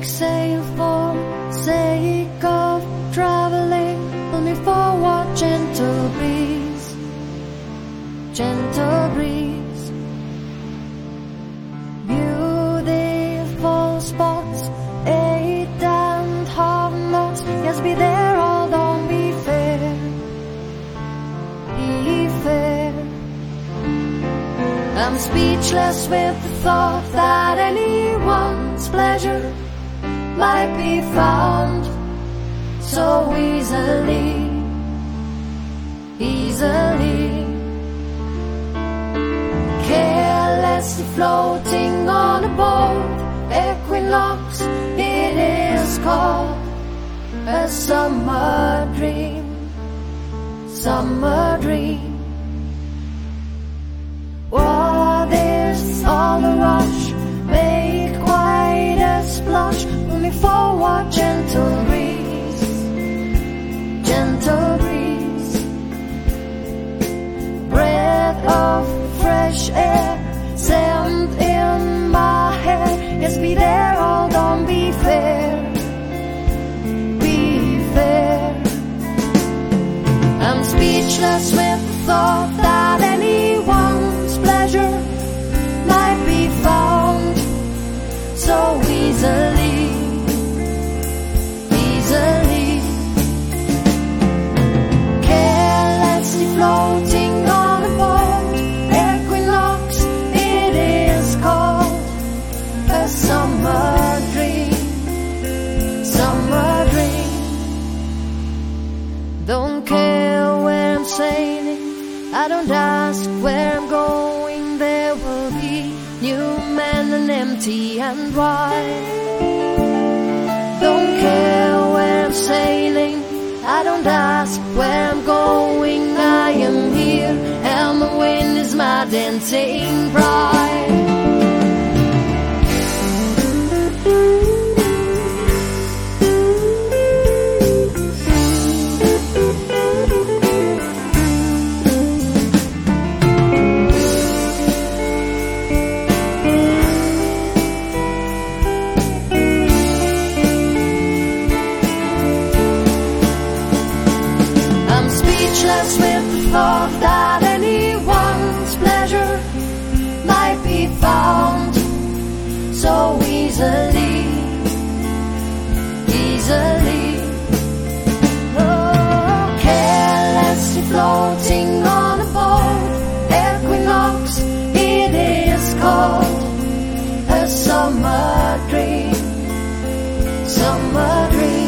sail for sake of traveling, only for what gentle breeze, gentle breeze. Beautiful spots, 8.5 knots, yes, be there, all don't be fair, be fair. I'm speechless with the thought that anyone's pleasure might be found so easily, easily. Carelessly floating on a boat, equinox it is called, a summer dream, summer dream. What is all the rush, make quite a splash, only for what gentle breeze, gentle breeze. Breath of fresh air, sand in my hair, yes, be there, all don't be fair, be fair. I'm speechless with the thought that anyone's pleasure might be found so easily, easily. Carelessly floating on a boat, equinox it is called, a summer dream, summer dream. Don't care where I'm sailing, I don't ask where I'm going, there will be new men and empty and wide. Don't care where I'm sailing, I don't ask where I'm going, I am here and the wind is my dancing bride. Speechless with the thought that anyone's pleasure might be found so easily, easily. Oh, carelessly floating on a boat, equinox it is called, a summer dream, summer dream.